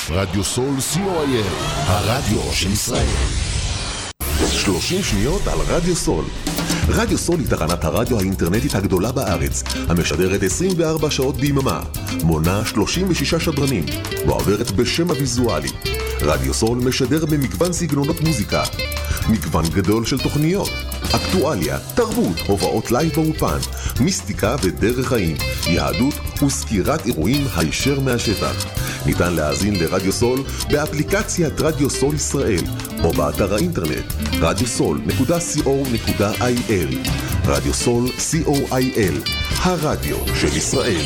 רדיו סול co.il, הרדיו של ישראל. 30 שניות על רדיו סול. רדיו סול היא תחנת הרדיו האינטרנטית הגדולה בארץ, המשדרת 24 שעות ביממה, מונה 36 שדרנים, ועוברת בשם הוויזואלי. רדיו סול משדר במגוון סגנונות מוזיקה, מגוון גדול של תוכניות, אקטואליה, תרבות, הובאות לייב באופן, מיסטיקה ודרך חיים, יהדות וסקירת אירועים הישר מהשטח. ניתן להאזין לרדיו סול באפליקציית רדיו סול ישראל או באתר האינטרנט radiosol.co.il. רדיו סול co.il, הרדיו של ישראל.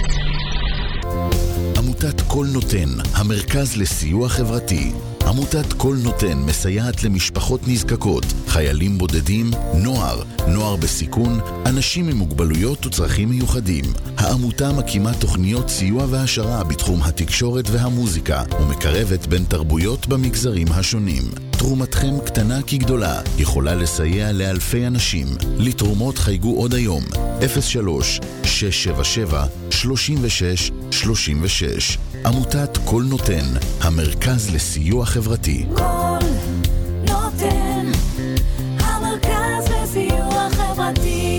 עמותת כל נותן, המרכז לסיוע חברתי. עמותת כל נותן מסייעת למשפחות נזקקות, חיילים בודדים, נוער בסיכון, אנשים עם מוגבלויות וצרכים מיוחדים. העמותה מקימה תוכניות סיוע והשרה בתחום התקשורת והמוזיקה, ומקרבת בין תרבויות במגזרים השונים. תרומתכם קטנה כגדולה, יכולה לסייע לאלפי אנשים. לתרומות חייגו עוד היום, 03-677-3636. עמותת כל נותן, המרכז לסיוע חברתי. כל נותן, המרכז לסיוע חברתי.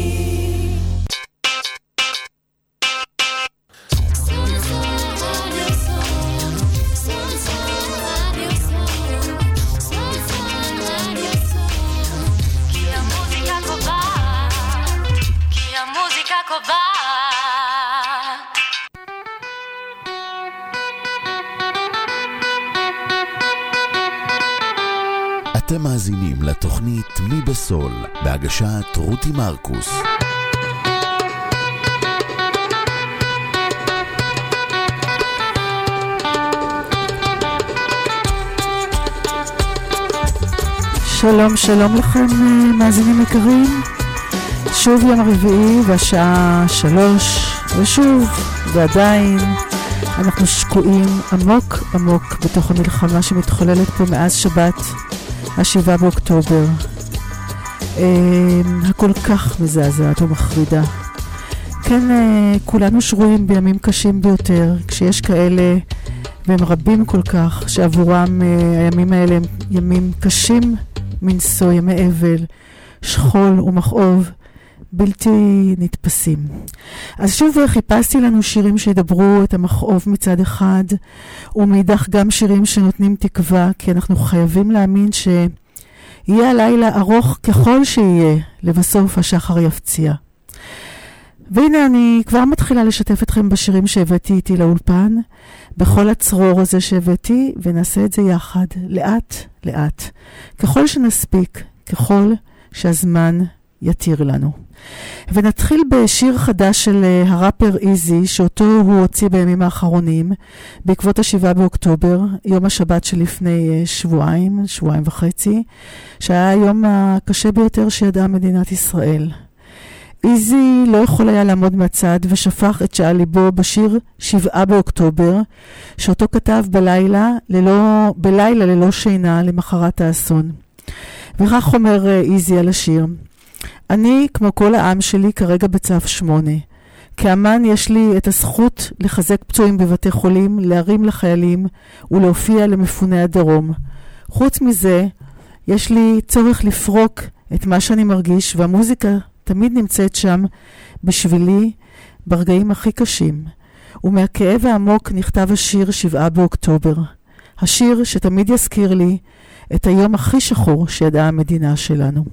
אתם מאזינים לתוכנית מי בסול, בהגשת רותי מרקוס. שלום לכם מאזינים יקרים. שוב יום רביעי והשעה 3, ושוב ועדיין אנחנו שקועים עמוק בתוך המלחמה שמתחוללת פה מאז שבת 7 באוקטובר. הכל כך מזעזעת ומחרידה. כן, כולנו שרויים בימים קשים ביותר, כשיש כאלה, והם רבים כל כך, שעבורם הימים האלה הם ימים קשים מנשוא, ימי אבל, שכול ומכאוב בלתי נתפסים. אז שוב חיפשתי לנו שירים שידברו את המכאוב מצד אחד, ומאידך גם שירים שנותנים תקווה, כי אנחנו חייבים להאמין שיהיה הלילה ארוך ככל שיהיה, לבסוף השחר יפציע. והנה אני כבר מתחילה לשתף אתכם בשירים שהבאתי איתי לאולפן, בכל הצרור הזה שהבאתי, ונעשה את זה יחד, לאט, ככל שנספיק, ככל שהזמן יתיר לנו. ונתחיל בשיר חדש של הראפר איזי, שאותו הוא הוציא בימים האחרונים, בעקבות 7 באוקטובר, יום השבת שלפני שבועיים וחצי, שהיה היום הקשה ביותר שידעה מדינת ישראל. איזי לא יכול היה לעמוד מהצד ושפך את שעל ליבו בשיר 7 באוקטובר, שאותו כתב בלילה ללא שינה למחרת האסון. וכך אומר איזי על השיר: אני, כמו כל העם שלי, כרגע בצו 8. כאמן יש לי את הזכות לחזק פצועים בבתי חולים, להרים לחיילים ולהופיע למפוני הדרום. חוץ מזה, יש לי צורך לפרוק את מה שאני מרגיש, והמוזיקה תמיד נמצאת שם בשבילי ברגעים הכי קשים. ומהכאב העמוק נכתב השיר 7 באוקטובר. השיר שתמיד יזכיר לי את היום הכי שחור שידעה המדינה שלנו.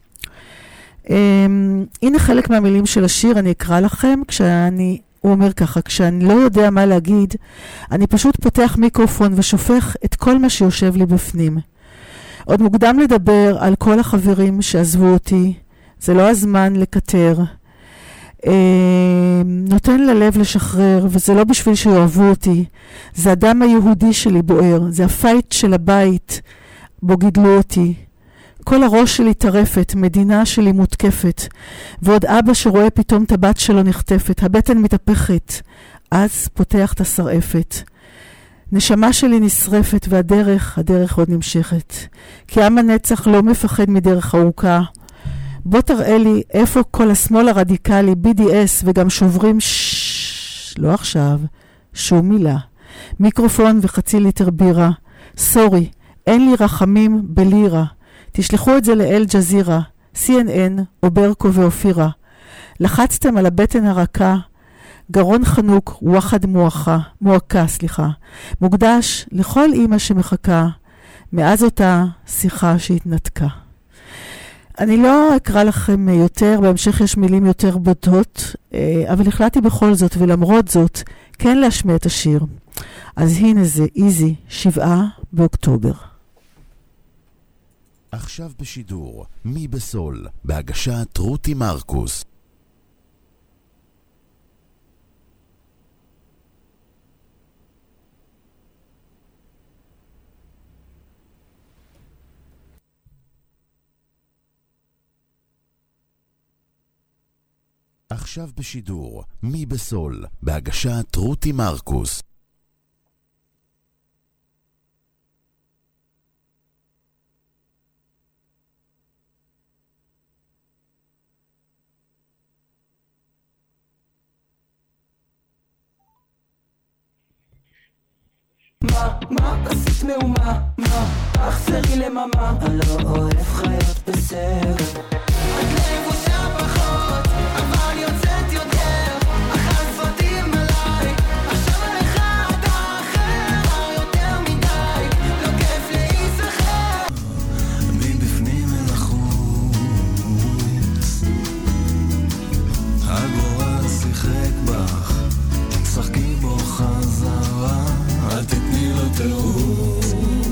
הנה חלק מהמילים של השיר, אני אקרא לכם. הוא אומר ככה: כשאני לא יודע מה להגיד, אני פשוט פותח מיקרופון ושופך את כל מה שיושב לי בפנים. עוד מוקדם לדבר על כל החברים שעזבו אותי, זה לא הזמן לקטר. נותן ללב לשחרר, וזה לא בשביל שיאהבו אותי, זה הדם היהודי שלי בוער, זה הפייט של הבית בו גידלו אותי. כל הראש שלי טרפת, מדינה שלי מותקפת, ועוד אבא שרואה פתאום את הבת שלו נחטפת, הבטן מתהפכת, אז פותח את השרעפת. נשמה שלי נשרפת, והדרך עוד נמשכת. כי עם הנצח לא מפחד מדרך ארוכה. בוא תראה לי איפה כל השמאל הרדיקלי, BDS, וגם שוברים לא עכשיו, שום מילה. מיקרופון וחצי ליטר בירה. סורי, אין לי רחמים בלירה. תשלחו את זה לאל ג'זירה, CNN או ברקו ואופירה. לחצתם על הבטן הרכה, גרון חנוק ווחד מועקה, מוקדש לכל אמא שמחכה, מאז אותה שיחה שהתנתקה. אני לא אקרא לכם יותר, בהמשך יש מילים יותר בוטות, אבל החלטתי בכל זאת ולמרות זאת כן להשמיע את השיר. אז הנה זה איזי, 7 באוקטובר. עכשיו בשידור, מי בסול, בהגשת רותי מרקוס. עכשיו בשידור, מי בסול, בהגשת רותי מרקוס. מה עשית מאומה? מה? תחזרי לממה. אני לא אוהב חיות בסרט. את לבושה פחות, אבל יוצאת יותר. אכל סרטים עליי, עכשיו עליך אתה אחר. יותר מדי, לא כיף להיזכר. מבפנים אל החוץ, הגורל שיחק בך, תשחקי בו חזרה. אל תתני לו תירוץ.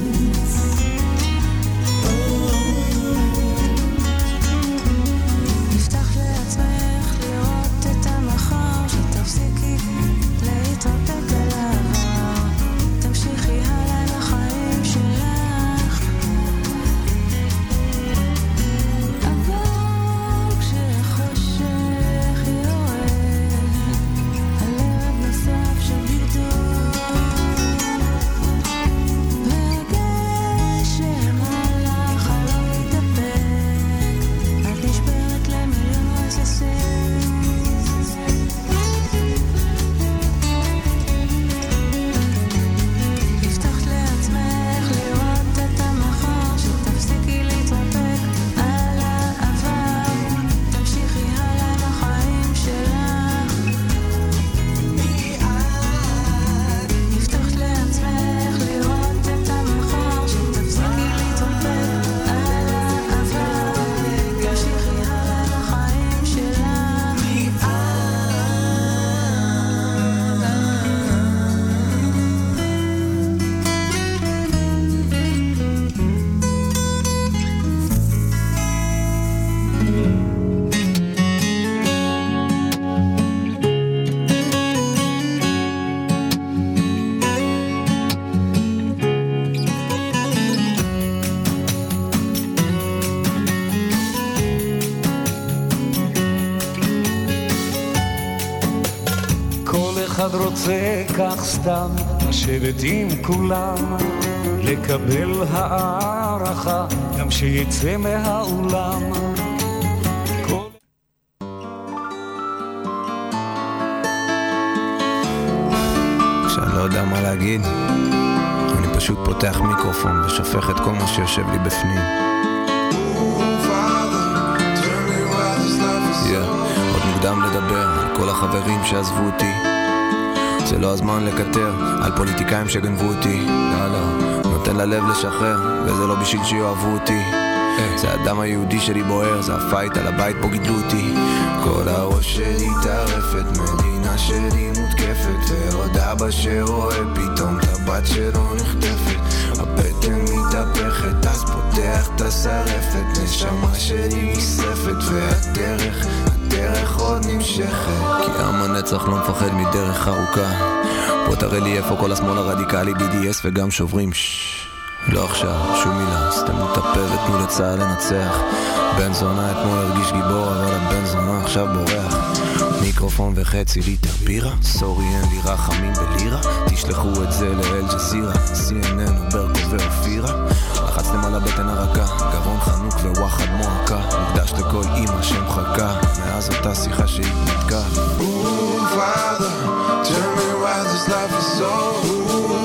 נפתח לעצמך לראות את המחר, שתפסיקי להתרפק על העבר, תמשיכי הלאה לחיים שלך. אבל כשחושך יורד, הלב נוסף של בידוד, רוצה כך סתם לשבת עם כולם, לקבל הערכה גם שיצא מהאולם. כשאני לא יודע מה להגיד, אני פשוט פותח מיקרופון ושופך את כל מה שיושב לי בפנים. עוד מוקדם לדבר על כל החברים שעזבו אותי, זה לא הזמן לקטר על פוליטיקאים שגנבו אותי. לא, נותן ללב לשחרר, וזה לא בשביל שיאהבו אותי. זה האדם היהודי שלי בוער, זה הפייט על הבית בו גידלו אותי. כל הראש שלי טרפת, מדינה שלי מותקפת, ועוד אבא שרואה פתאום את הבת שלו נחטפת. הבטן מתהפכת, אז פותח את השרפת, נשמה שלי נשרפת, והדרך עוד נמשכת. כי עם הנצח לא מפחד מדרך ארוכה. בוא תראה לי איפה כל השמאל הרדיקלי, BDS וגם שוברים. לא עכשיו, שום מילה, סתמו את הפה ותנו לצהל לנצח. בן זונה אתמול הרגיש גיבור, אבל הבן זונה עכשיו בורח. מיקרופון וחצי ליטר בירה, סורי אין לי רחמים בלירה, תשלחו את זה לאל ג'זירה, CNN וברקו ואופירה. לחצתם על הבטן הרכה, גרון חנוק וווחד מועקה, מוקדש לכל אמא שמחכה, מאז אותה שיחה שהתנתקה. Father, tell me why this life is so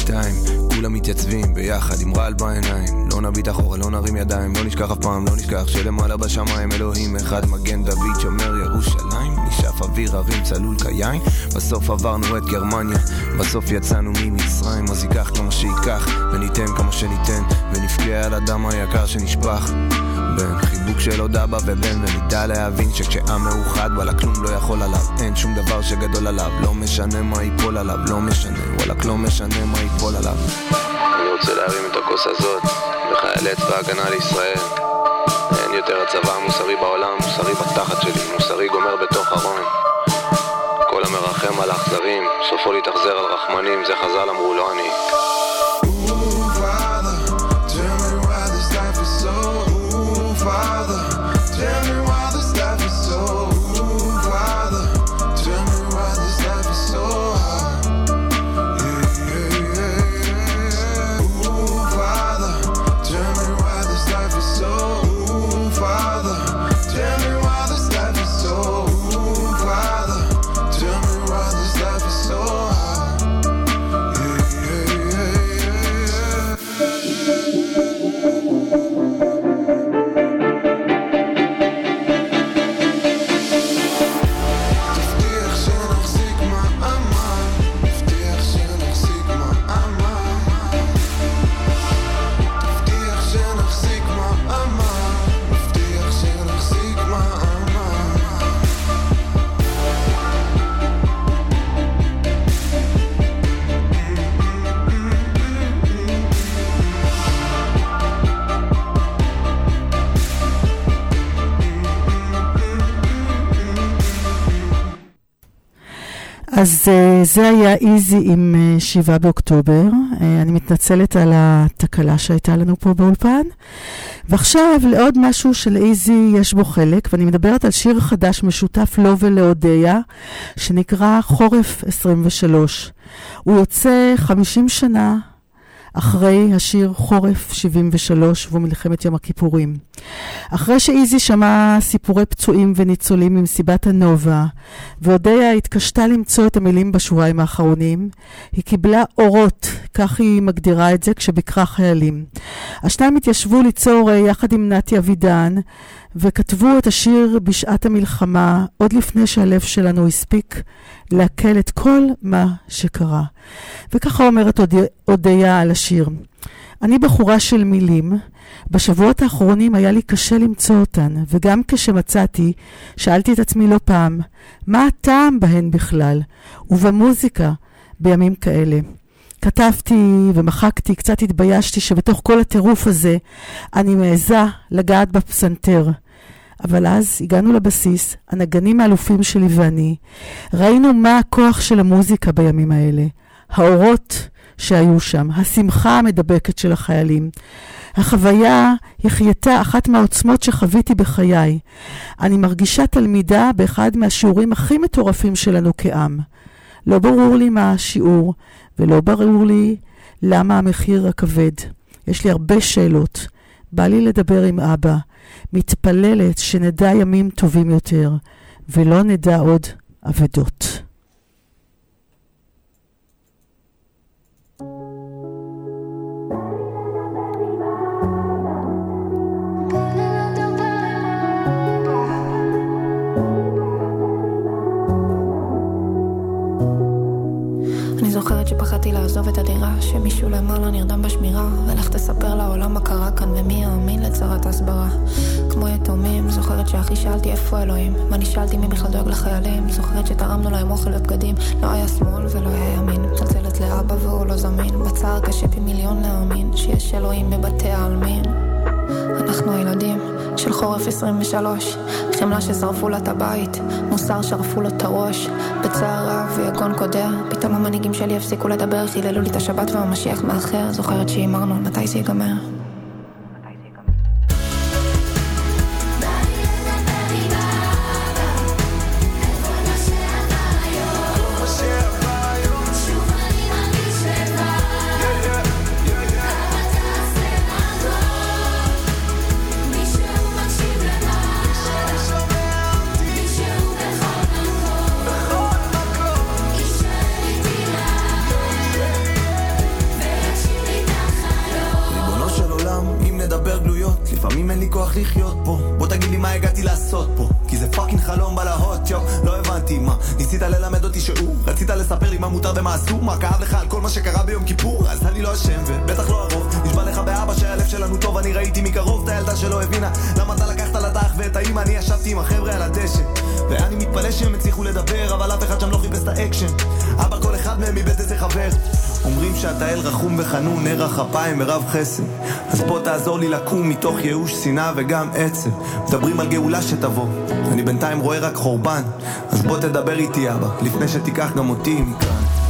בינתיים כולם מתייצבים ביחד עם רעל בעיניים, לא נביט אחורה, לא נרים ידיים, לא נשכח אף פעם, לא נשכח שלמעלה בשמיים אלוהים אחד, מגן דוד שומר ירושלים, נשאף אוויר הרים צלול כיין, בסוף עברנו את גרמניה, בסוף יצאנו ממצרים, אז ייקח כמה שיקח וניתן כמה שניתן, ונפקע על הדם היקר שנשפך בין חיבוק של עוד אבא ובן, ונדע להבין שכשעם מאוחד וואלק כלום לא יכול עליו, אין שום דבר שגדול עליו, לא משנה מה ייפול עליו, לא משנה, וואלק לא משנה מה ייפול עליו. אני רוצה להרים את הכוס הזאת לחיילי צבא הגנה לישראל, אין יותר הצבא המוסרי בעולם, מוסרי בתחת שלי, מוסרי גומר בתוך ארון, כל המרחם על האכזרים סופו להתאכזר על רחמנים, זה חז"ל אמרו לא אני. Father, tell me why this life is so. Ooh, Father, tell me why this life is so hard. Yeah, yeah, yeah, yeah. Ooh, Father, tell me why this life is so. Ooh, Father, tell me why this life is so. Ooh, Father, tell me why this life is so hard. Yeah, yeah, yeah, yeah. אז זה היה איזי עם 7 באוקטובר. אני מתנצלת על התקלה שהייתה לנו פה באולפן. ועכשיו לעוד משהו של איזי יש בו חלק, ואני מדברת על שיר חדש משותף לו ולאודיה, שנקרא חורף 23. הוא יוצא 50 שנה אחרי השיר חורף 73 ומלחמת יום הכיפורים. אחרי שאיזי שמע סיפורי פצועים וניצולים ממסיבת הנובה, ואודיה התקשתה למצוא את המילים בשבועיים האחרונים, היא קיבלה אורות, כך היא מגדירה את זה, כשביקרה חיילים. השניים התיישבו ליצור יחד עם נתי אבידן, וכתבו את השיר בשעת המלחמה, עוד לפני שהלב שלנו הספיק להקל את כל מה שקרה. וככה אומרת אודיה על השיר. אני בחורה של מילים, בשבועות האחרונים היה לי קשה למצוא אותן, וגם כשמצאתי, שאלתי את עצמי לא פעם, מה הטעם בהן בכלל, ובמוזיקה בימים כאלה. כתבתי ומחקתי, קצת התביישתי שבתוך כל הטירוף הזה, אני מעזה לגעת בפסנתר. אבל אז הגענו לבסיס, הנגנים האלופים שלי ואני, ראינו מה הכוח של המוזיקה בימים האלה, האורות שהיו שם, השמחה המדבקת של החיילים. החוויה החייתה אחת מהעוצמות שחוויתי בחיי. אני מרגישה תלמידה באחד מהשיעורים הכי מטורפים שלנו כעם. לא ברור לי מה השיעור, ולא ברור לי למה המחיר הכבד. יש לי הרבה שאלות. בא לי לדבר עם אבא. מתפללת שנדע ימים טובים יותר, ולא נדע עוד אבדות. אני זוכרת שפחדתי לעזוב את הדירה, שמישהו למעלה נרדם בשמירה, ולך תספר לעולם מה קרה כאן ומי יאמין לצרת הסברה. כמו יתומים, זוכרת שאחי שאלתי איפה אלוהים, ואני שאלתי מי בכלל דואג לחיילים, זוכרת שתרמנו להם אוכל ובגדים, לא היה שמאל ולא היה ימין, מצלצלת לאבא והוא לא זמין, בצער קשה פי מיליון להאמין, שיש אלוהים בבתי העלמין. אנחנו הילדים של חורף 23, חמלה ששרפו לה את הבית, מוסר שרפו לו את הראש, בצער רב ויגון קודר, פתאום המנהיגים שלי הפסיקו לדבר, חיללו לי את השבת והמשיח מאחר, זוכרת שאמרנו מתי זה ייגמר. נוח לחיות פה, בוא תגיד לי מה הגעתי לעשות פה, כי זה פאקינג חלום בלהות, יו, לא הבנתי מה, ניסית ללמד אותי שהוא, רצית לספר לי מה מותר ומה אסור, מה כאב לך על כל מה שקרה ביום כיפור, אז אני לא אשם ובטח לא הרוב, נשבע לך באבא שהלב שלנו טוב, אני ראיתי מקרוב את הילדה שלא הבינה, למה אתה לקחת לדח ואת האמא, אני ישבתי עם החבר'ה על הדשא, ואני מתפלא שהם הצליחו לדבר, אבל אף אחד שם לא חיפש את האקשן, אבא כל אחד מהם איבד איזה חבר, אומרים שאתה אל רחום וחנון, נר החפיים ורב חסד, אז בוא תעזור לי לקום מתוך ייאוש, שנאה וגם עצב, מדברים על גאולה שתבוא, אני בינתיים רואה רק חורבן, אז בוא תדבר איתי אבא, לפני שתיקח גם אותי מכאן.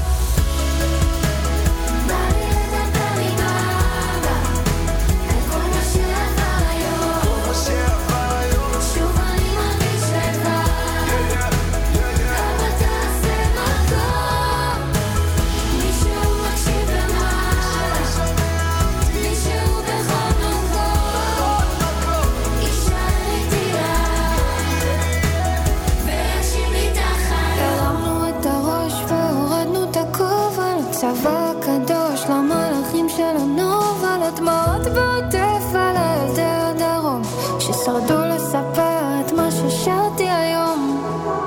שרדו לספר את מה ששרתי היום.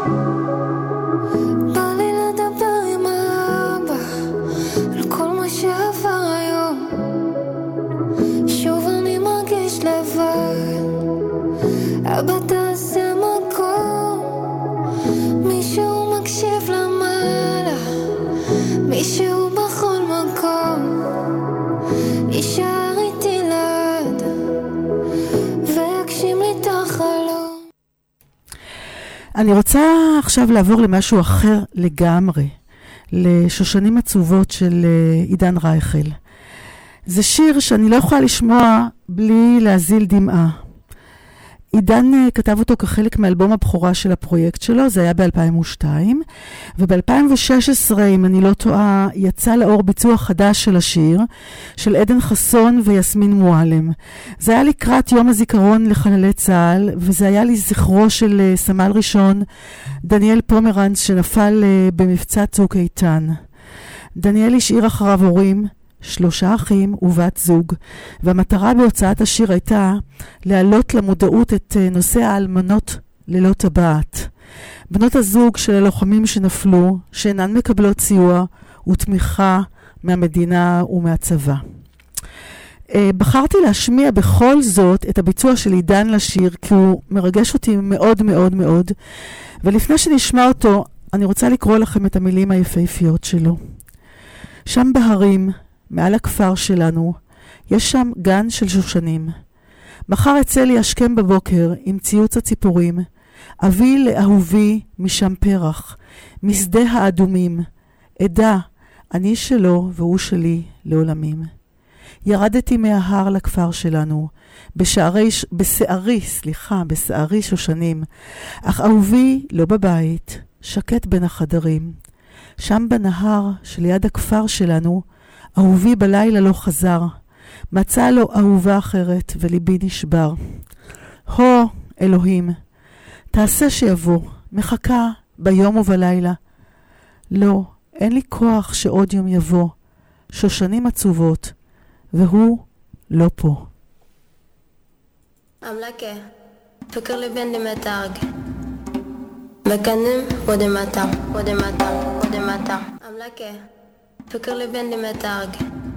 בא לי לדבר עם האבא על כל מה שעבר היום. שוב אני מרגיש לבד, אבא תעשה מקום, מישהו מקשיב למעלה, מישהו בכל מקום יישאר איתי ליד ויגשים לי את החלום. אני רוצה עכשיו לעבור למשהו אחר לגמרי, לשושנים עצובות של עידן רייכל. זה שיר שאני לא יכולה לשמוע בלי להזיל דמעה. עידן כתב אותו כחלק מאלבום הבכורה של הפרויקט שלו, זה היה ב-2002, וב-2016, אם אני לא טועה, יצא לאור ביצוע חדש של השיר, של עדן חסון ויסמין מועלם. זה היה לקראת יום הזיכרון לחללי צה"ל, וזה היה לזכרו של סמל ראשון דניאל פומרנץ, שנפל במבצע צוק איתן. דניאל השאיר אחריו הורים, 3 אחים ובת זוג, והמטרה בהוצאת השיר הייתה להעלות למודעות את נושא האלמנות ללא טבעת. בנות הזוג של הלוחמים שנפלו, שאינן מקבלות סיוע ותמיכה מהמדינה ומהצבא. בחרתי להשמיע בכל זאת את הביצוע של עידן לשיר, כי הוא מרגש אותי מאוד מאוד מאוד, ולפני שנשמע אותו, אני רוצה לקרוא לכם את המילים היפהפיות שלו. שם בהרים, מעל הכפר שלנו, יש שם גן של שושנים. מחר אצא לי השכם בבוקר עם ציוץ הציפורים, אביא לאהובי משם פרח, משדה האדומים, עדה, אני שלו והוא שלי לעולמים. ירדתי מההר לכפר שלנו, בשערי שושנים, אך אהובי לא בבית, שקט בין החדרים. שם בנהר שליד הכפר שלנו, אהובי בלילה לא חזר, מצא לו אהובה אחרת וליבי נשבר. הו, אלוהים, תעשה שיבוא, מחכה ביום ובלילה. לא, אין לי כוח שעוד יום יבוא, שושנים עצובות, והוא לא פה. אמלכה, פקר לבן דמתרג, מקנים ודמתה, ודמתה. אמלכה, פקר לבן דמתרג,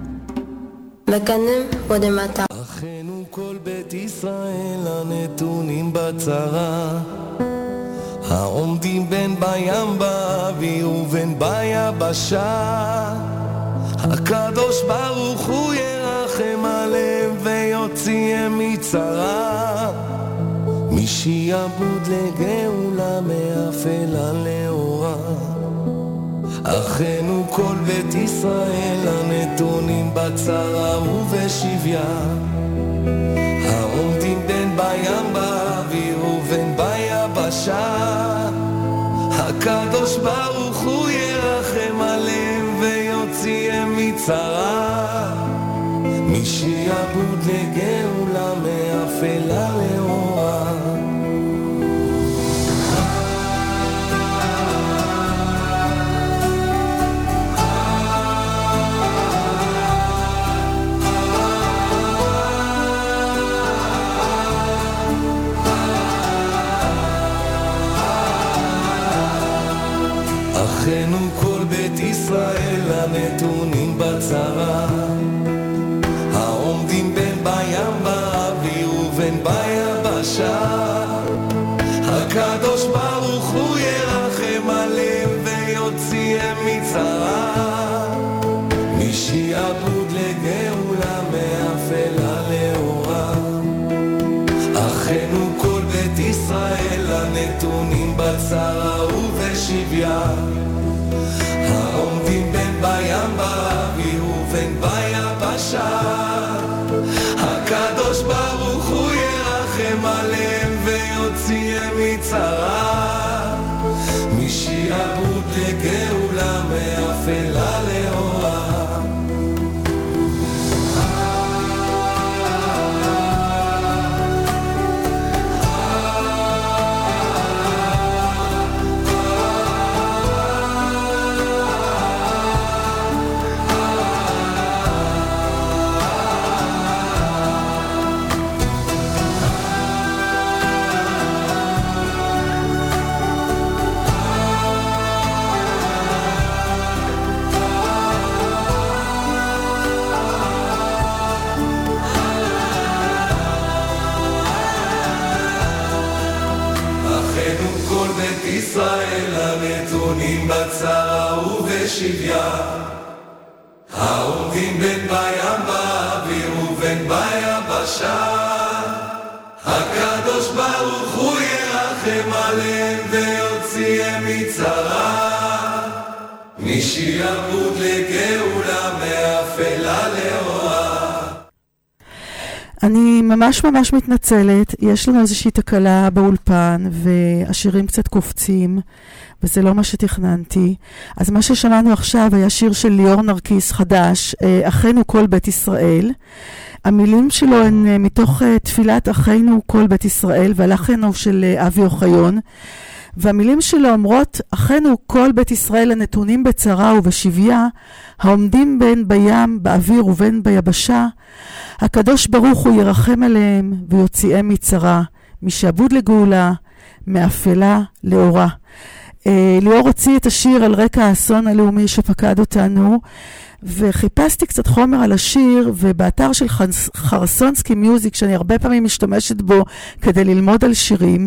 מקנים ודמתה. אחינו כל בית ישראל הנתונים בצרה, העומדים בין בים באוויר ובין ביבשה, הקדוש ברוך הוא ירחם עליהם ויוציאם מצרה, משעבוד לגאולה מאפלה לאורה. אחינו כל בית ישראל הנתונים בצרה ובשביה, העומדים בין בים באוויר ובין ביבשה, הקדוש ברוך הוא ירחם עליהם ויוציאם מצרה, משעבוד לגאולה מאפלה לאורה. הנתונים בצרה ובשוויה, העומדים בין בים באוויר ובין ביבשה. הקדוש ברוך הוא ירחם עליהם ויוציאם מצרה, משעבוד לגאולה מאפלה לאורה. ישראל הנתונים בצרה ובשוויה, העומדים בין בים באוויר ובין ביבשה. הקדוש ברוך הוא ירחם עליהם ויוציאם מצרה, משעבוד לגאולה מאפלה לאורה. אני ממש מתנצלת, יש לנו איזושהי תקלה באולפן והשירים קצת קופצים וזה לא מה שתכננתי. אז מה ששמענו עכשיו היה שיר של ליאור נרקיס חדש, אחינו כל בית ישראל. המילים שלו הן מתוך תפילת אחינו כל בית ישראל, והלחן הוא של אבי אוחיון, והמילים שלו אומרות: אחינו כל בית ישראל הנתונים בצרה ובשוויה, העומדים בין בים באוויר ובין ביבשה, הקדוש ברוך הוא ירחם עליהם ויוציאם מצרה, משעבוד לגאולה, מאפלה לאורה. ליאור הוציא את השיר על רקע האסון הלאומי שפקד אותנו, וחיפשתי קצת חומר על השיר, ובאתר של חרסונסקי מיוזיק, שאני הרבה פעמים משתמשת בו כדי ללמוד על שירים,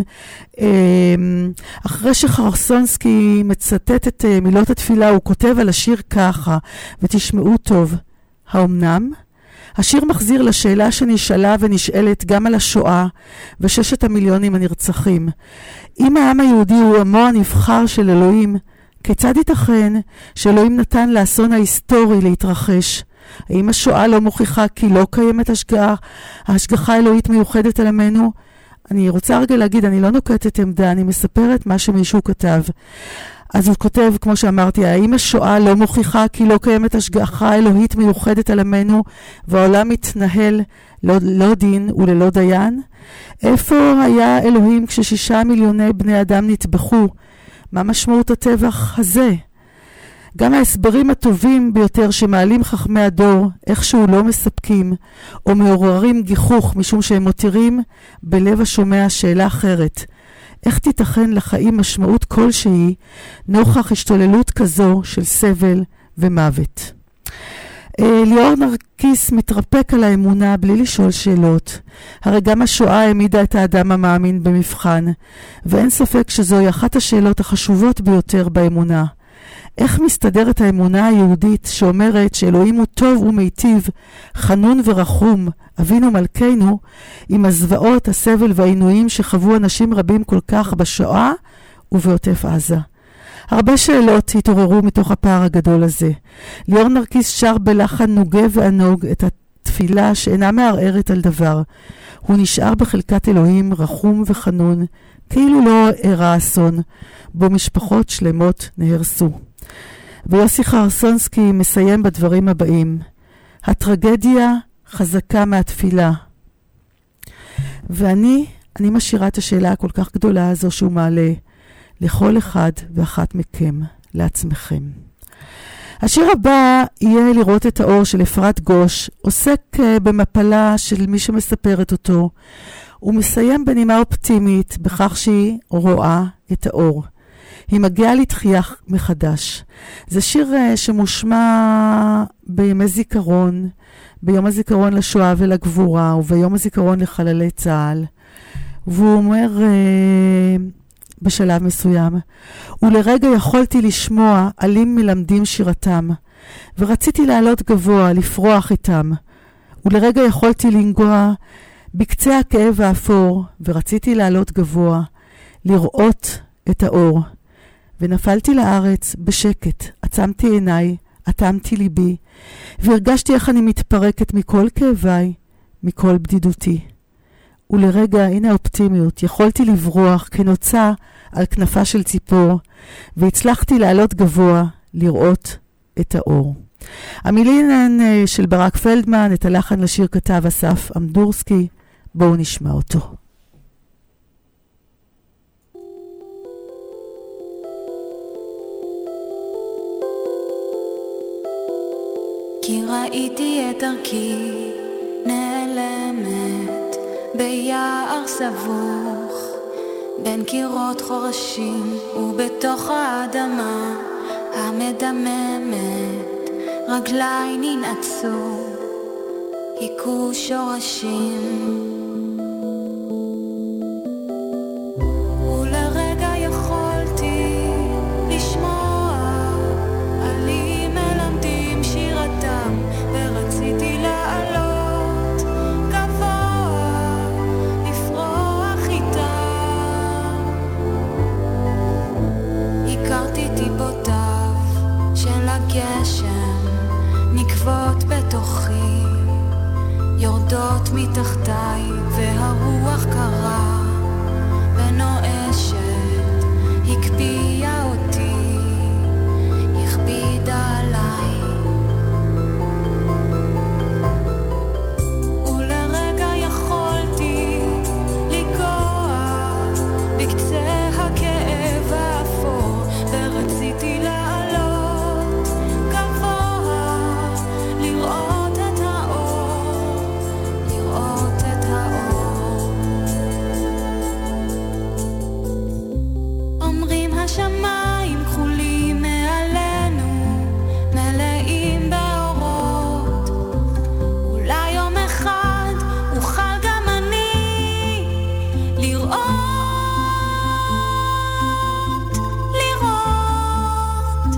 אחרי שחרסונסקי מצטט את מילות התפילה, הוא כותב על השיר ככה, ותשמעו טוב: האומנם? השיר מחזיר לשאלה שנשאלה ונשאלת גם על השואה ו6 המיליונים הנרצחים. אם העם היהודי הוא עמו הנבחר של אלוהים, כיצד ייתכן שאלוהים נתן לאסון ההיסטורי להתרחש? האם השואה לא מוכיחה כי לא קיימת השגחה אלוהית מיוחדת על עמנו? אני רוצה רגע להגיד, אני לא נוקטת עמדה, אני מספרת מה שמישהו כתב. אז הוא כותב, כמו שאמרתי, האם השואה לא מוכיחה כי לא קיימת השגחה אלוהית מיוחדת על עמנו, והעולם מתנהל לא דין וללא דיין? איפה היה אלוהים כש6 מיליוני בני אדם נטבחו? מה משמעות הטבח הזה? גם ההסברים הטובים ביותר שמעלים חכמי הדור, איכשהו לא מספקים, או מעוררים גיחוך, משום שהם מותירים בלב השומע שאלה אחרת: איך תיתכן לחיים משמעות כלשהי נוכח השתוללות כזו של סבל ומוות? ליאור נרקיס מתרפק על האמונה בלי לשאול שאלות. הרי גם השואה העמידה את האדם המאמין במבחן, ואין ספק שזוהי אחת השאלות החשובות ביותר באמונה. איך מסתדרת האמונה היהודית שאומרת שאלוהים הוא טוב ומיטיב, חנון ורחום, אבינו מלכנו, עם הזוועות, הסבל והעינויים שחוו אנשים רבים כל כך בשואה ובעוטף עזה? הרבה שאלות התעוררו מתוך הפער הגדול הזה. ליאור נרקיס שר בלחן נוגה וענוג את התפילה שאינה מערערת על דבר. הוא נשאר בחלקת אלוהים רחום וחנון, כאילו לא אירע אסון, בו משפחות שלמות נהרסו. ויוסי חרסונסקי מסיים בדברים הבאים: הטרגדיה חזקה מהתפילה. ואני משאירה את השאלה הכל כך גדולה הזו שהוא מעלה לכל אחד ואחת מכם, לעצמכם. השיר הבא יהיה לראות את האור של אפרת גוש, עוסק במפלה של מי שמספרת אותו. הוא מסיים בנימה אופטימית בכך שהיא רואה את האור. היא מגיעה לתחייה מחדש. זה שיר שמושמע בימי זיכרון, ביום הזיכרון לשואה ולגבורה, וביום הזיכרון לחללי צה"ל. והוא אומר בשלב מסוים: ולרגע יכולתי לשמוע עלים מלמדים שירתם, ורציתי לעלות גבוה, לפרוח איתם. ולרגע יכולתי לנגוע בקצה הכאב האפור, ורציתי לעלות גבוה, לראות את האור. ונפלתי לארץ בשקט, עצמתי עיניי, אטמתי ליבי, והרגשתי איך אני מתפרקת מכל כאביי, מכל בדידותי. ולרגע, הנה האופטימיות, יכולתי לברוח כנוצה על כנפה של ציפור, והצלחתי לעלות גבוה, לראות את האור. המילים הן של ברק פלדמן, את הלחן לשיר כתב אסף אמדורסקי. בואו נשמע אותו. כי ראיתי את דרכי נעלמת ביער סבוך, בין קירות חורשים ובתוך האדמה המדממת רגליי ננעצו, היכו שורשים. ולרגע יכולתי לשמוע עלי מלמדים שירתם, ורציתי לעלות גבוה לפרוח איתם. הכרתי טיפותיו של הגשם נקבות בתוכי, יורדות מתחתיי והרוח קרה ונואשת, הקפיאה אותי, הכבידה עליי. ולרגע יכולתי לגוע בקצה הכאב האפור, ורציתי לעלות גבוה לראות את האור, לראות את האור. אומרים השמיים כחולים מעלינו, מלאים באורות, אולי יום אחד אוכל גם אני לראות, לראות.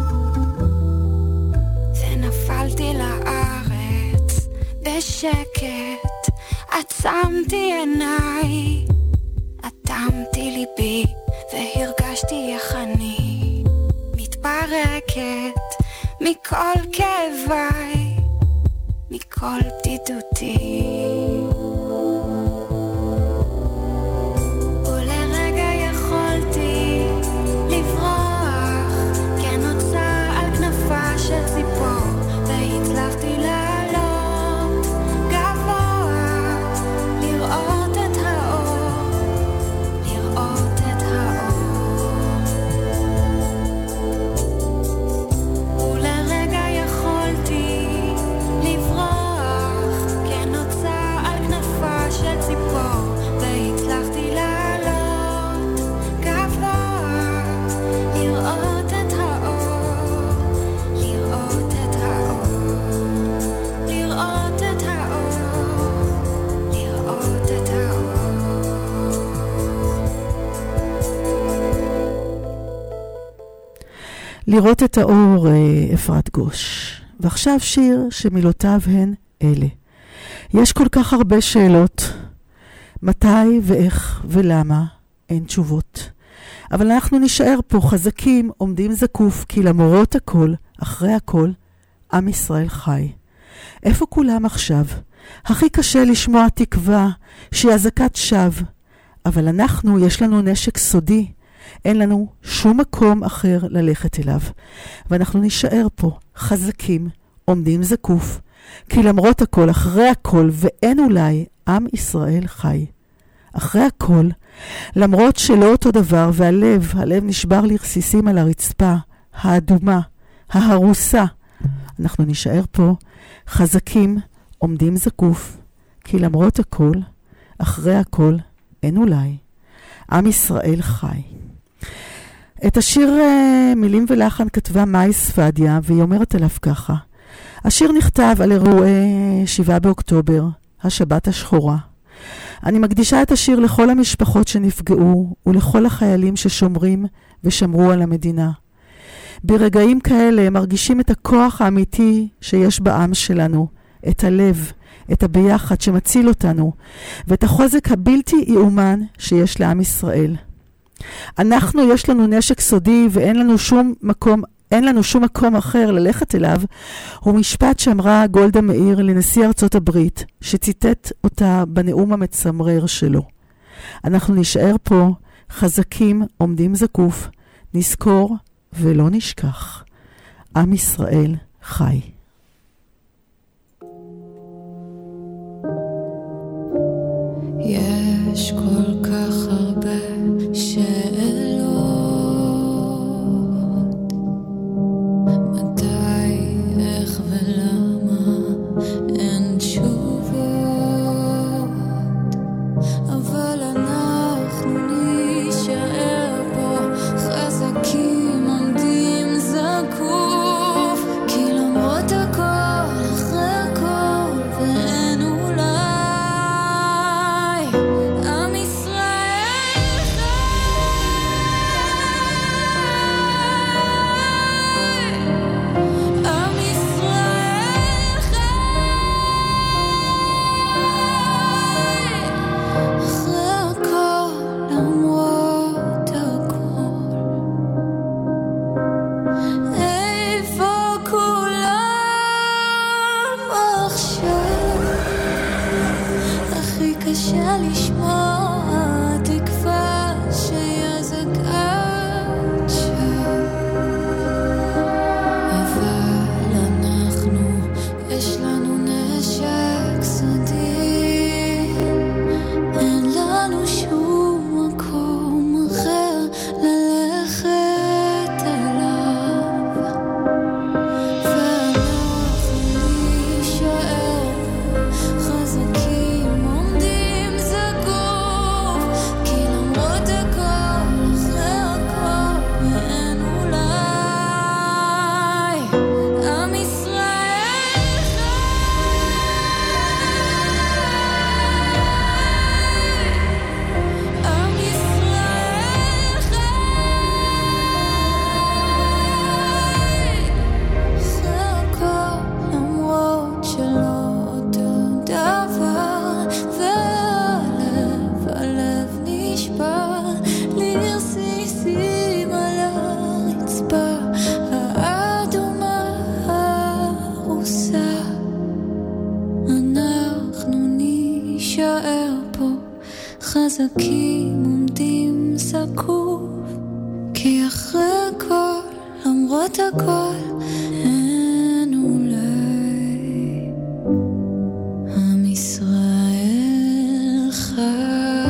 ונפלתי לארץ בשקט, עצמתי עיניי, אטמתי ליבי, והרגשתי איך אני מתפרקת מכל כאביי, מכל בדידותי. ולרגע יכולתי לברוח כנוצה על כנפה של ציפור, והצלחתי לעלות גבוה לראות את האור, לראות את האור. ולרגע יכולתי לברוח כנוצה על כנפה של ציפור, והצלחתי לעלות גבוה לראות את האור, לראות את האור, לראות את האור, לראות את האור. לראות את האור, אפרת גוש. ועכשיו שיר שמילותיו הן אלה. יש כל כך הרבה שאלות. מתי ואיך ולמה אין תשובות. אבל אנחנו נשאר פה חזקים, עומדים זקוף, כי למרות הכל, אחרי הכל, עם ישראל חי. איפה כולם עכשיו? הכי קשה לשמוע תקווה שהיא אזעקת שווא. אבל אנחנו, יש לנו נשק סודי. אין לנו שום מקום אחר ללכת אליו. ואנחנו נשאר פה חזקים, עומדים זקוף, כי למרות הכל, אחרי הכל, ואין אולי, עם ישראל חי. אחרי הכל, למרות שלא אותו דבר, והלב נשבר לרסיסים על הרצפה, האדומה, ההרוסה, אנחנו נשאר פה חזקים, עומדים זקוף, כי למרות הכל, אחרי הכל, אין אולי, עם ישראל חי. את השיר מילים ולחן כתבה מאי ספדיה, והיא אומרת עליו ככה. השיר נכתב על אירועי 7 באוקטובר, השבת השחורה. אני מקדישה את השיר לכל המשפחות שנפגעו, ולכל החיילים ששומרים ושמרו על המדינה. ברגעים כאלה מרגישים את הכוח האמיתי שיש בעם שלנו, את הלב, את הביחד שמציל אותנו, ואת החוזק הבלתי יאומן שיש לעם ישראל. יש לנו נשק סודי ואין לנו שום מקום אחר ללכת אליו, הוא משפט שאמרה גולדה מאיר לנשיא ארצות הברית, שציטט אותה בנאום המצמרר שלו. אנחנו נשאר פה חזקים, עומדים זקוף, נזכור ולא נשכח. עם ישראל חי. יש כל כך הרבה שאלות, מתי, איך ולמה אין תשובות, אבל אנחנו נשאר פה חזקים, עומדים זקוף, כי למרות הכל, אחרי הכל ואין אולי, עם ישראל חזקים עומדים זקוף, כי אחרי הכל, למרות הכל, אין אולי. עם ישראל חי.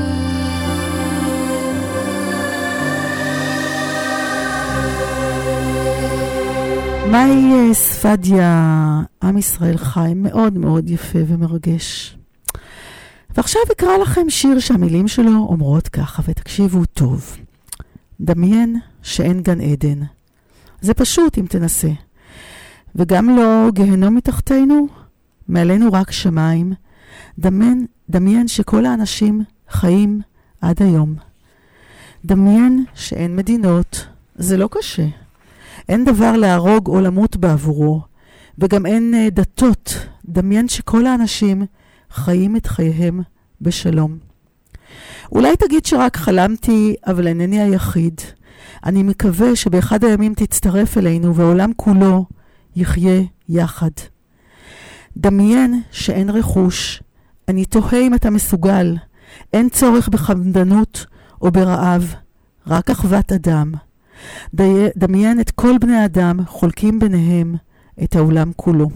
מאי ספדיה, עם ישראל חי, מאוד מאוד יפה ומרגש. ועכשיו אקרא לכם שיר שהמילים שלו אומרות ככה, ותקשיבו טוב. דמיין שאין גן עדן. זה פשוט אם תנסה. וגם לא גהנום מתחתנו, מעלינו רק שמיים. דמיין שכל האנשים חיים עד היום. דמיין שאין מדינות, זה לא קשה. אין דבר להרוג או למות בעבורו, וגם אין דתות. דמיין שכל האנשים חיים את חייהם בשלום. אולי תגיד שרק חלמתי, אבל אינני היחיד. אני מקווה שבאחד הימים תצטרף אלינו והעולם כולו יחיה יחד. דמיין שאין רכוש. אני תוהה אם אתה מסוגל. אין צורך בחמדנות או ברעב, רק אחוות אדם. דמיין את כל בני האדם חולקים ביניהם את העולם כולו.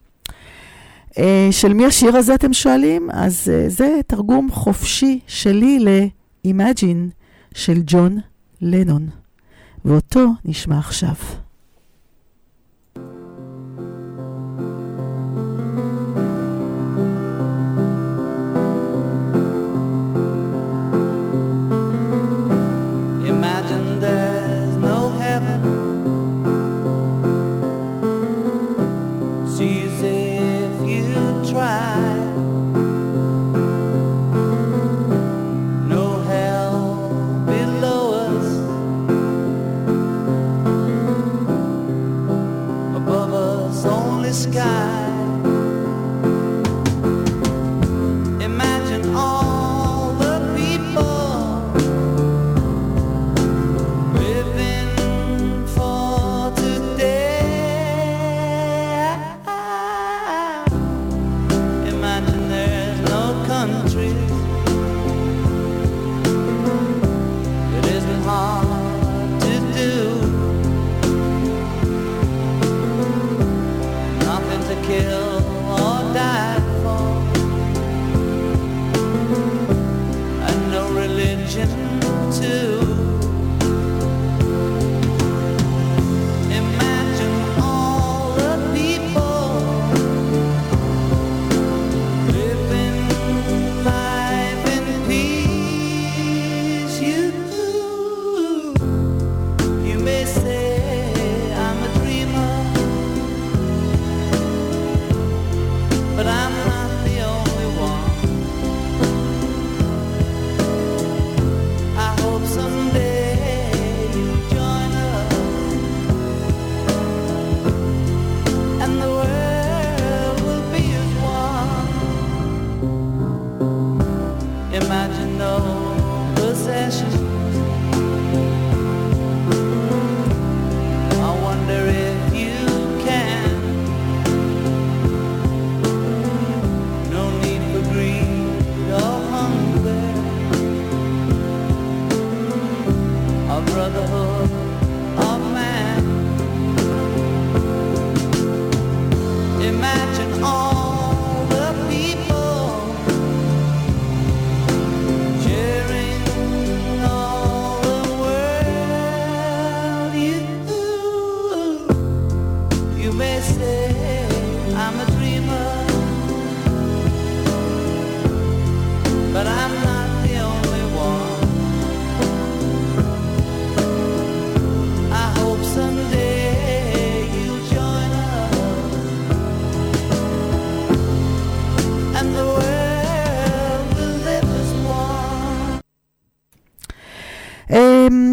של מי השיר הזה אתם שואלים? אז זה תרגום חופשי שלי ל-Imagine של ג'ון לנון, ואותו נשמע עכשיו. No hell below us.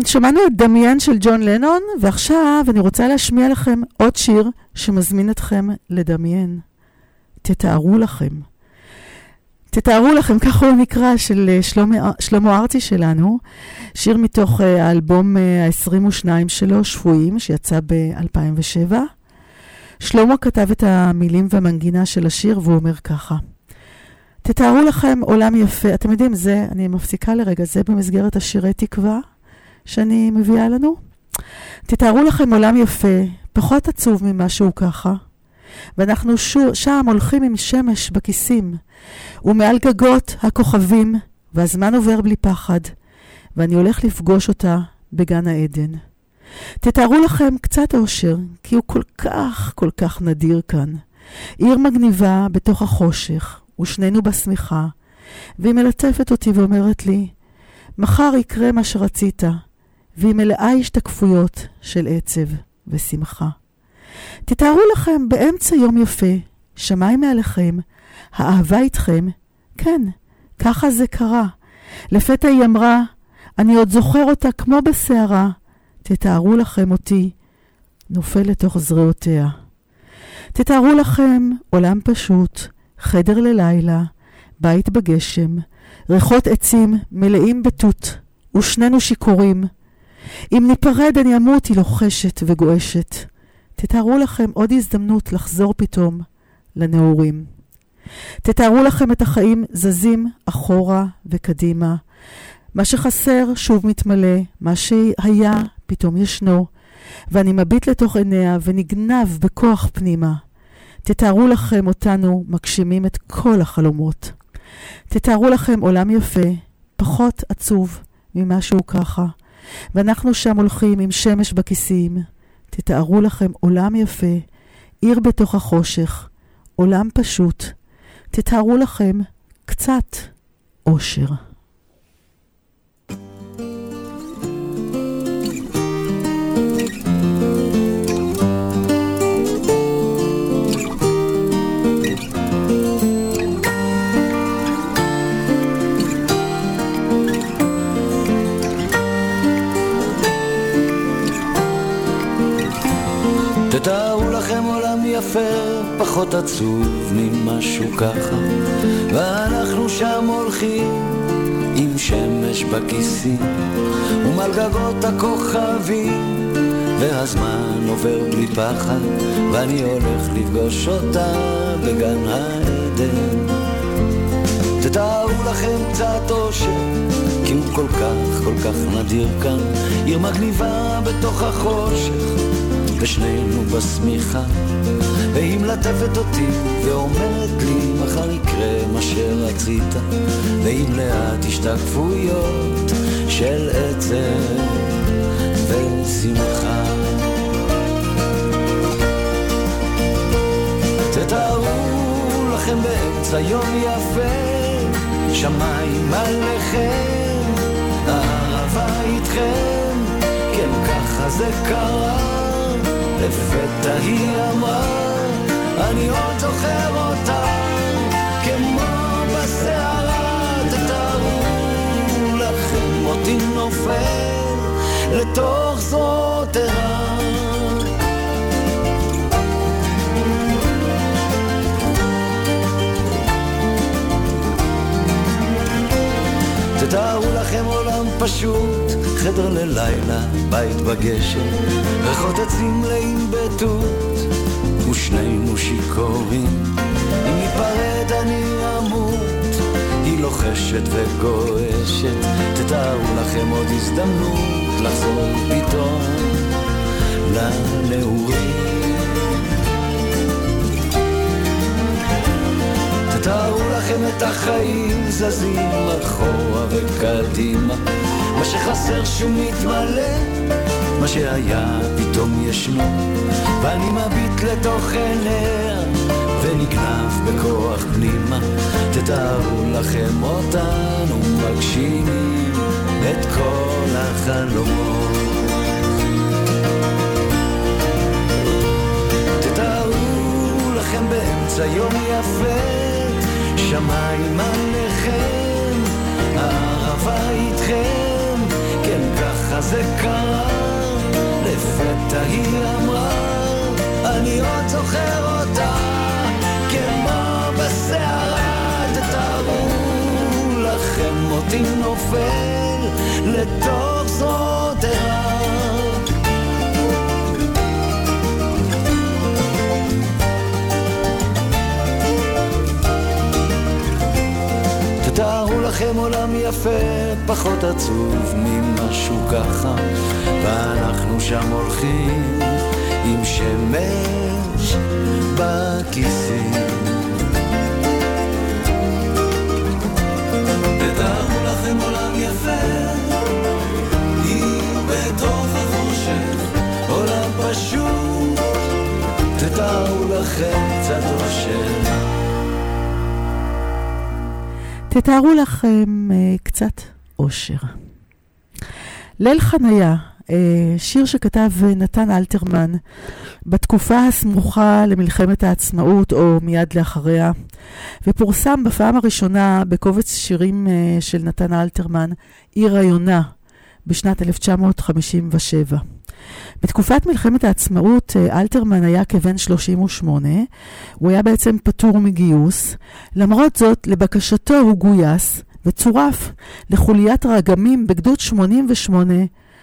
שמענו את דמיין של ג'ון לנון, ועכשיו אני רוצה להשמיע לכם עוד שיר שמזמין אתכם לדמיין. תתארו לכם. תתארו לכם, ככה הוא נקרא, של שלמה ארצי שלנו, שיר מתוך האלבום ה-22 שלו, שבויים, שיצא ב-2007. שלמה כתב את המילים והמנגינה של השיר, והוא אומר ככה: תתארו לכם עולם יפה. אתם יודעים, זה, אני מפסיקה לרגע, זה במסגרת השירי תקווה שאני מביאה לנו. תתארו לכם עולם יפה, פחות עצוב ממשהו ככה. ואנחנו שם הולכים עם שמש בכיסים, ומעל גגות הכוכבים, והזמן עובר בלי פחד, ואני הולך לפגוש אותה בגן העדן. תתארו לכם קצת אושר, כי הוא כל כך נדיר כאן. עיר מגניבה בתוך החושך, ושנינו בשמיכה, והיא מלטפת אותי ואומרת לי, מחר יקרה מה שרצית, והיא מלאה השתקפויות של עצב ושמחה. תתארו לכם באמצע יום יפה, שמיים מעליכם, האהבה איתכם, כן, ככה זה קרה. לפתע היא אמרה, אני עוד זוכר אותה כמו בסערה, תתארו לכם אותי, נופל לתוך זרועותיה. תתארו לכם עולם פשוט, חדר ללילה, בית בגשם, ריחות עצים מלאים בתות, ושנינו שיכורים. אם ניפרד אני אמות, היא לוחשת וגועשת. תתארו לכם עוד הזדמנות לחזור פתאום לנעורים. תתארו לכם את החיים זזים אחורה וקדימה. מה שחסר שוב מתמלא, מה שהיה פתאום ישנו, ואני מביט לתוך עיניה ונגנב בכוח פנימה. תתארו לכם אותנו מגשימים את כל החלומות. תתארו לכם עולם יפה, פחות עצוב ממשהו ככה, ואנחנו שם הולכים עם שמש בכיסים. תתארו לכם עולם יפה, עיר בתוך החושך, עולם פשוט. תתארו לכם קצת אושר. תתארו לכם עולם יפה, פחות עצוב ממשהו ככה, ואנחנו שם הולכים עם שמש בכיסים ומעל גגות הכוכבים, והזמן עובר בלי פחד, ואני הולך לפגוש אותה בגן העדן. תתארו לכם קצת אושר, כי הוא כל כך נדיר כאן, עיר מגניבה בתוך החושך, ושנינו בשמיכה, והיא מלטפת אותי ואומרת לי מחר יקרה מה שרצית, והיא מלאת השתקפויות של עצב ושמחה. תתארו לכם באמצע יום יפה, שמיים עליכם, האהבה איתכם, כן ככה זה קרה. לפתע היא אמרה, אני עוד זוכר אותה כמו בסערה. תתארו לכם אותי נופל לתוך זרועותיה. תתארו לכם עולם פשוט, חדר ללילה, בית בגשם, ריחות עצים מלאים בתות, ושנינו שיכורים. אם ניפרד אני אמות, היא לוחשת וגועשת. תתארו לכם עוד הזדמנות לחזור פתאום לנעורים. תתארו לכם את החיים זזים אחורה וקדימה, מה שחסר שהוא מתמלא, מה שהיה פתאום ישנו, ואני מביט לתוך עיניה ונגנב בכוח פנימה. תתארו לכם אותנו מגשימים את כל החלומות. תתארו לכם באמצע יום יפה, שמיים עליכם, האהבה איתכם, כן ככה זה קרה, לפתע היא אמרה, אני עוד זוכר אותה, כמו בסערה, תתארו לכם אותי נופל לתוך זרועותיה. תתארו לכם עולם יפה, פחות עצוב ממשהו ככה, ואנחנו שם הולכים עם שמש בכיסים. תתארו לכם עולם יפה, היא בתוך החושך, עולם פשוט. תתארו לכם קצת אושר. תתארו לכם קצת אושר. ליל חניה, שיר שכתב נתן אלתרמן בתקופה הסמוכה למלחמת העצמאות או מיד לאחריה, ופורסם בפעם הראשונה בקובץ שירים של נתן אלתרמן, עיר היונה, בשנת 1957. בתקופת מלחמת העצמאות אלתרמן היה כבן 38, הוא היה בעצם פטור מגיוס, למרות זאת לבקשתו הוא גויס וצורף לחוליית רגמים בגדוד 88,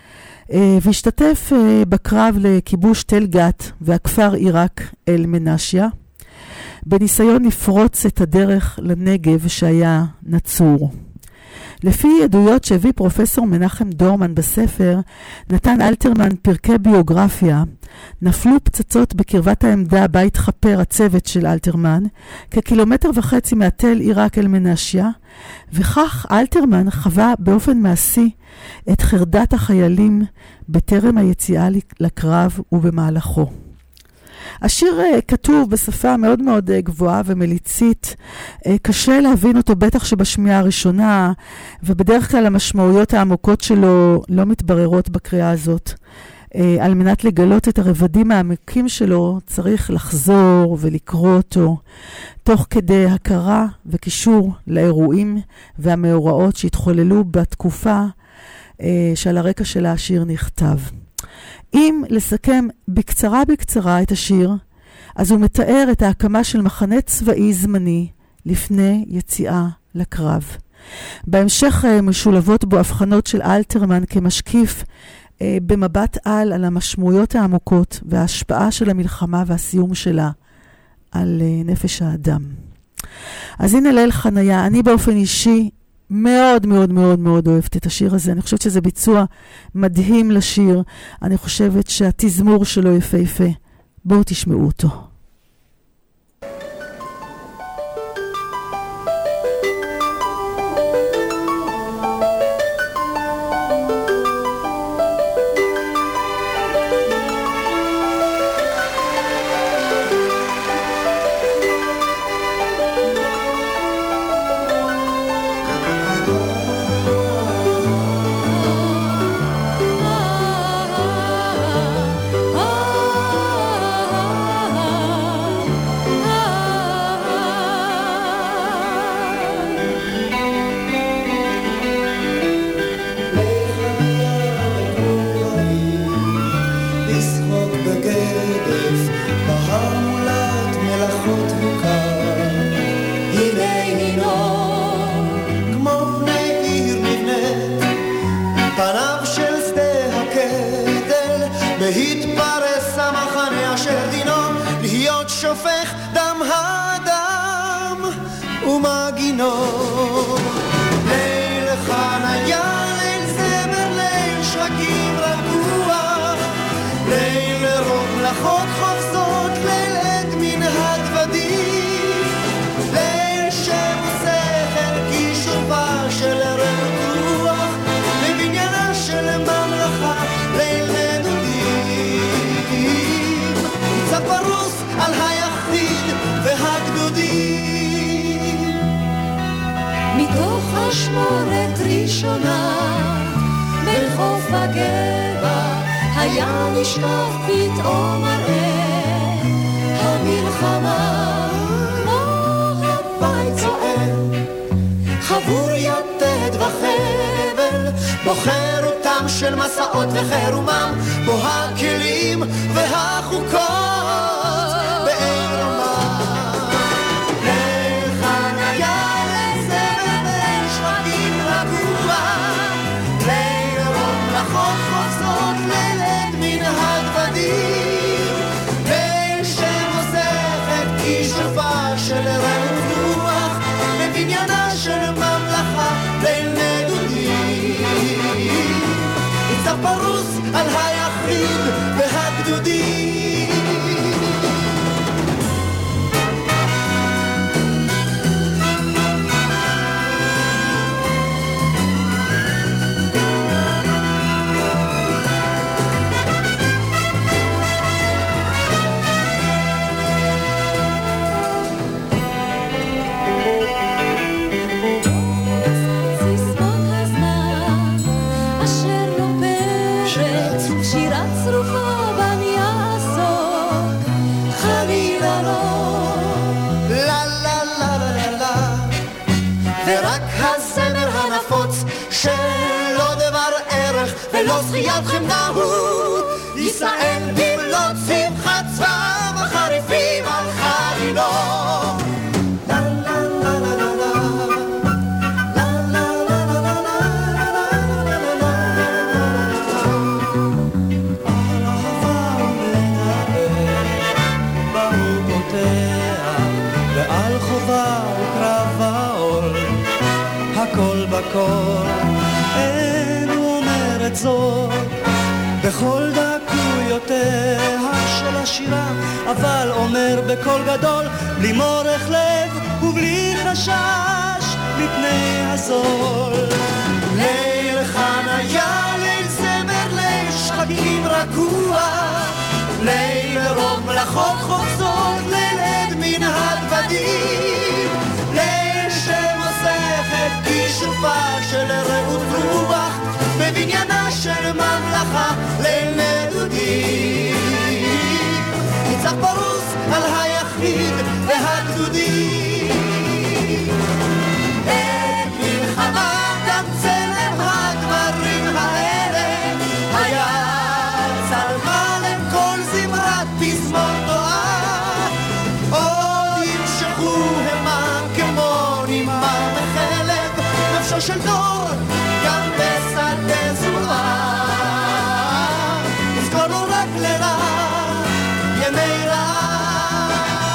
והשתתף בקרב לכיבוש תל גת והכפר עיראק אל מנשיה, בניסיון לפרוץ את הדרך לנגב שהיה נצור. לפי עדויות שהביא פרופסור מנחם דורמן בספר, נתן אלתרמן פרקי ביוגרפיה, נפלו פצצות בקרבת העמדה בה התחפר הצוות של אלתרמן, כקילומטר וחצי מהתל עיראק אל מנשיה, וכך אלתרמן חווה באופן מעשי את חרדת החיילים בטרם היציאה לקרב ובמהלכו. השיר כתוב בשפה מאוד מאוד גבוהה ומליצית, קשה להבין אותו בטח שבשמיעה הראשונה, ובדרך כלל המשמעויות העמוקות שלו לא מתבררות בקריאה הזאת. על מנת לגלות את הרבדים העמוקים שלו צריך לחזור ולקרוא אותו, תוך כדי הכרה וקישור לאירועים והמאורעות שהתחוללו בתקופה שעל הרקע של השיר נכתב. אם לסכם בקצרה את השיר, אז הוא מתאר את ההקמה של מחנה צבאי זמני לפני יציאה לקרב. בהמשך משולבות בו הבחנות של אלתרמן כמשקיף במבט על המשמעויות העמוקות וההשפעה של המלחמה והסיום שלה על נפש האדם. אז הנה ליל חניה, אני באופן אישי מאוד מאוד מאוד מאוד אוהבת את השיר הזה. אני חושבת שזה ביצוע מדהים לשיר. אני חושבת שהתזמור שלו יפה. בואו תשמעו אותו. אשמורת ראשונה בחוף הגבע היה נשקף פתאום מראה המלחמה כמו הבית זועם חבור יתד וחבל בוחר אותם של מסעות וחירומם, בו הכלים והחוקות באין רומם. ליל חניה לזמר בין שרקים רגוע, ליל ממלכות חופשות לילד מן הדוודים, ליל שמוספת כשופר של רעות רוח בבניינה של ממלכה ליל נדודים. ניצב פרוס על היחיד והגדודים. שלא דבר ערך ולא זכיית חמדה הוא ישראל במלאת שמחת צבא וחריפים על חרינו. ועל חובה וקרב העול הכל בכל, אין הוא אומר את זאת בכל דקויותיה של השירה, אבל אומר בקול גדול בלי מורך לב ובלי חשש מפני הזול. ליל חניה, ליל זמר, ליל שחקים רגוע, ליל רוב מלאכות חופשות, ליל עד מן הדוודים, ליל שמוספת כשופר של רעות רוח בבניינה של ממלכה ליל נדודים. ניצב פרוס על היחיד והגדודים. את מלחמה גם צלם הדברים האלה היה צלמה לכל זמרת פזמון תורה, עוד ימשכו המה כמו נימה מחלב נפשו של דור גם בשדה זורה. נזכור לו רק לרע ימי רע,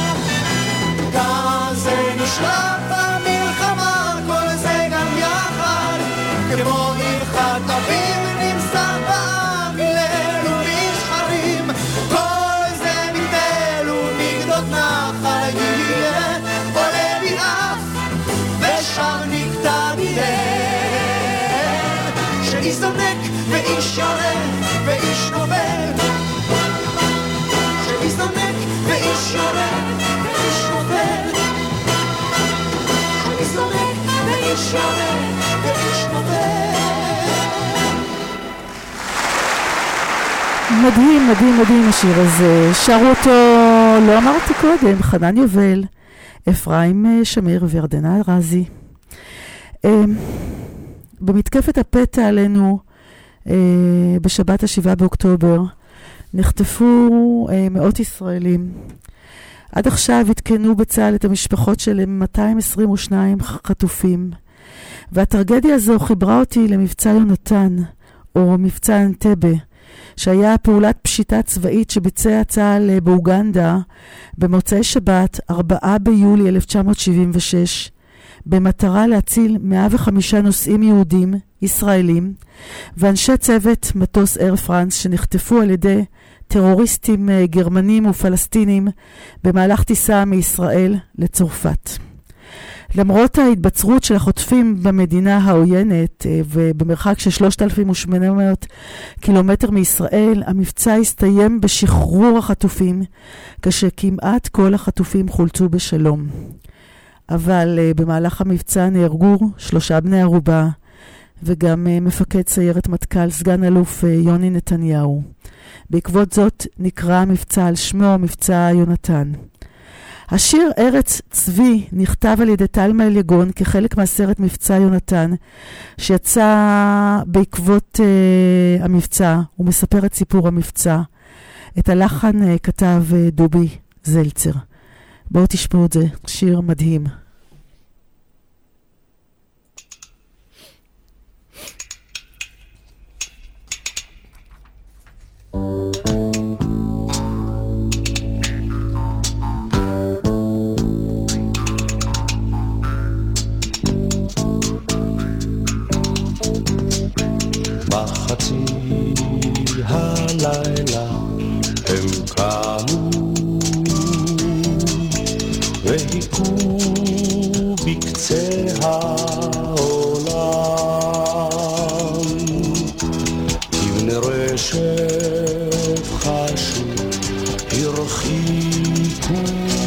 גם זה נשלט במלחמה, כל זה גם יחד כמו נלחת אביב נמסר במילל ומשחרים, כל זה מתל ומגדות נחל יהיה עולה ביעף ושם נקטע שאיש זונק ואיש יורד ואיש נובל, שאיש זונק ואיש יורד ואיש נובל, שאיש זונק ואיש יורד ואיש נובל. מדהים, מדהים, מדהים השיר הזה. שרו אותו, לא אמרתי קודם, חנן יובל, אפרים שמיר וירדנה רזי. במתקפת הפתע עלינו בשבת ה-7 באוקטובר נחטפו מאות ישראלים. עד עכשיו התקנו בצה"ל את המשפחות של 222 חטופים, והטרגדיה הזו חיברה אותי למבצע יונתן או מבצע אנטבה, שהיה פעולת פשיטה צבאית שביצע צה"ל באוגנדה במוצאי שבת 4 ביולי 1976 במטרה להציל 105 נוסעים יהודים, ישראלים, ואנשי צוות מטוס אייר פרנס שנחטפו על ידי טרוריסטים גרמנים ופלסטינים במהלך טיסה מישראל לצרפת. למרות ההתבצרות של החוטפים במדינה העוינת ובמרחק של 3,800 קילומטר מישראל, המבצע הסתיים בשחרור החטופים, כשכמעט כל החטופים חולצו בשלום. אבל במהלך המבצע נהרגו 3 בני ערובה, וגם מפקד סיירת מטכ"ל סגן אלוף יוני נתניהו. בעקבות זאת נקרא המבצע על שמו מבצע יונתן. השיר ארץ צבי נכתב על ידי תלמה אליגון כחלק מהסרט מבצע יונתן, שיצא בעקבות המבצע. הוא מספר את סיפור המבצע. את הלחן כתב דובי זלצר. בואו תשמעו את זה, שיר מדהים. בחצי הלילה הם קמו והיכו בקצה העולם כבני רשת חשו הרחיקו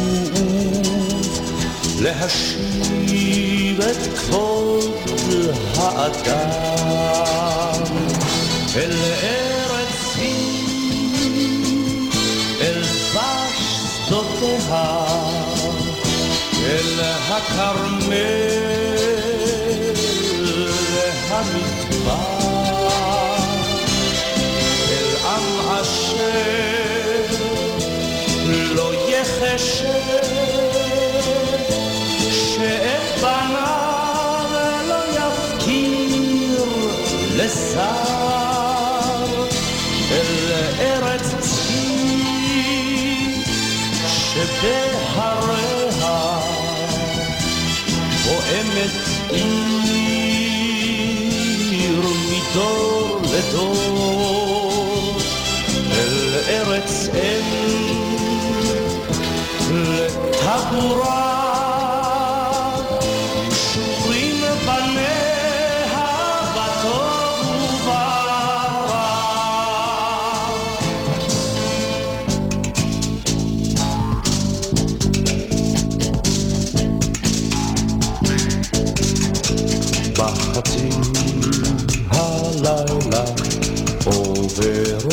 להשיב את כבוד האדם אל ארץ היא, אל דבש שדותיה, אל הכרמל והמדבר, אל עם אשר לא יחשב, שאת בניו לא יפקיר לשר. אל ארץ צבי שבהריה פועמת עיר מדור לדור, אל ארץ אם לטבורה שורים בניה בטוב וברע. בחצי הלילה עוברת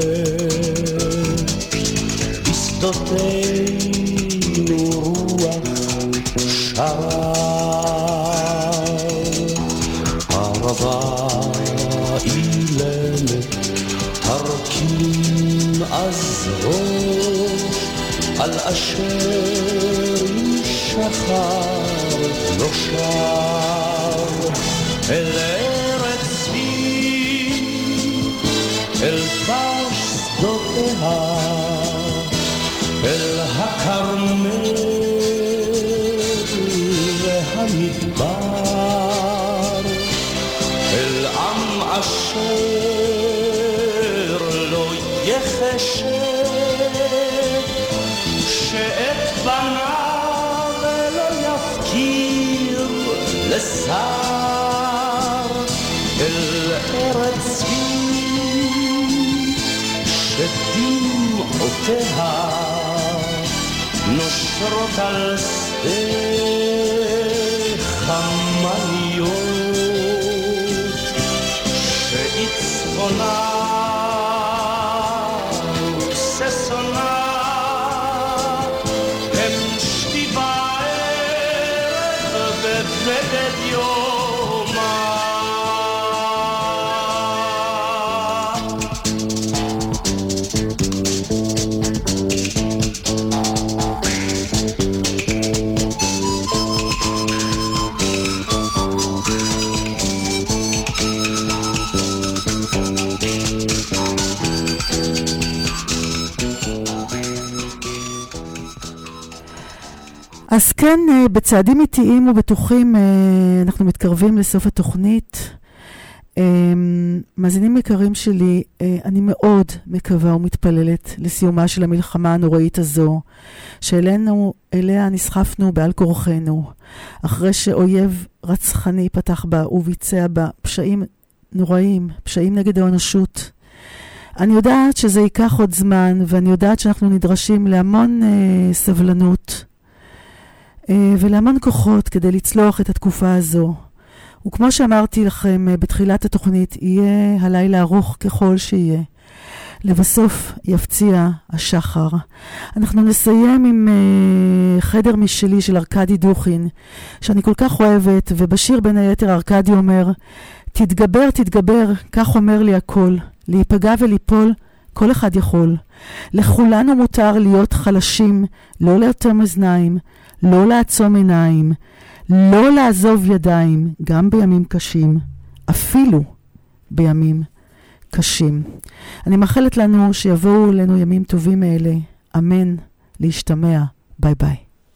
בשדותינו רוח שרה, הרבה אילמת תרכין אז ראש על אשר שחר לא שר. אל ארץ צבי, אל דבש שדותיה, אל הכרמל והמדבר, אל עם אשר לא יחשב, שאת בניו לא יפקיר לשר. אל ארץ צבי שדמעותיה נושרות על שדה חמניות, שעצבונה וששונה הם שכיבה ערב בבגד יומה. אז כן, בצעדים איטיים ובטוחים אנחנו מתקרבים לסוף התוכנית. מאזינים יקרים שלי, אני מאוד מקווה ומתפללת לסיומה של המלחמה הנוראית הזו, שאליה נסחפנו בעל כורחנו, אחרי שאויב רצחני פתח בה וביצע בה פשעים נוראים, פשעים נגד האנושות. אני יודעת שזה ייקח עוד זמן, ואני יודעת שאנחנו נדרשים להמון סבלנות, ולהמון כוחות כדי לצלוח את התקופה הזו. וכמו שאמרתי לכם בתחילת התוכנית, יהיה הלילה ארוך ככל שיהיה. לבסוף יפציע השחר. אנחנו נסיים עם חדר משלי של ארקדי דוכין, שאני כל כך אוהבת, ובשיר בין היתר ארקדי אומר, תתגבר, תתגבר, כך אומר לי הכל, להיפגע וליפול, כל אחד יכול. לכולנו מותר להיות חלשים, לא לאטום אוזניים, לא לעצום עיניים, לא לעזוב ידיים, גם בימים קשים, אפילו בימים קשים. אני מאחלת לנו שיבואו לנו ימים טובים אלה. אמן, להשתמע. ביי ביי.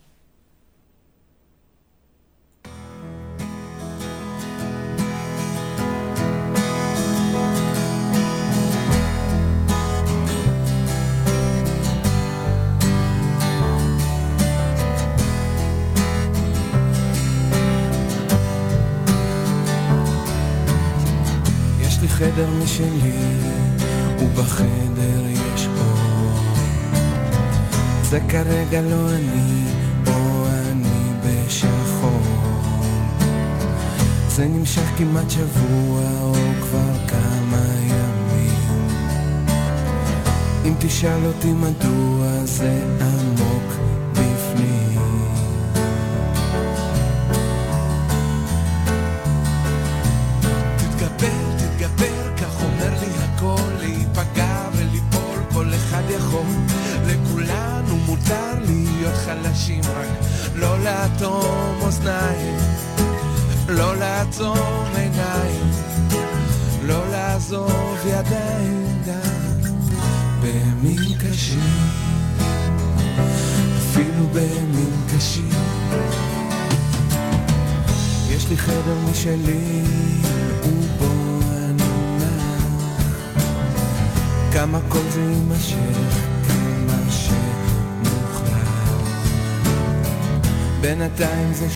חדר משלי, ובחדר יש אור. זה כרגע לא אני, או אני בשחור. זה נמשך כמעט שבוע, או כבר כמה ימים. אם תשאל אותי מדוע, זה עמוק בפנים. להיפגע וליפול, כל אחד יכול. לכולנו מותר להיות חלשים, רק לא לאטום אוזניים, לא לעצום עיניים, לא לעזוב ידיים. גם בימים קשים, אפילו בימים קשים, יש לי חדר משלי, ובו כמה כל זה יימשך, כמה שמוכרח. בינתיים זה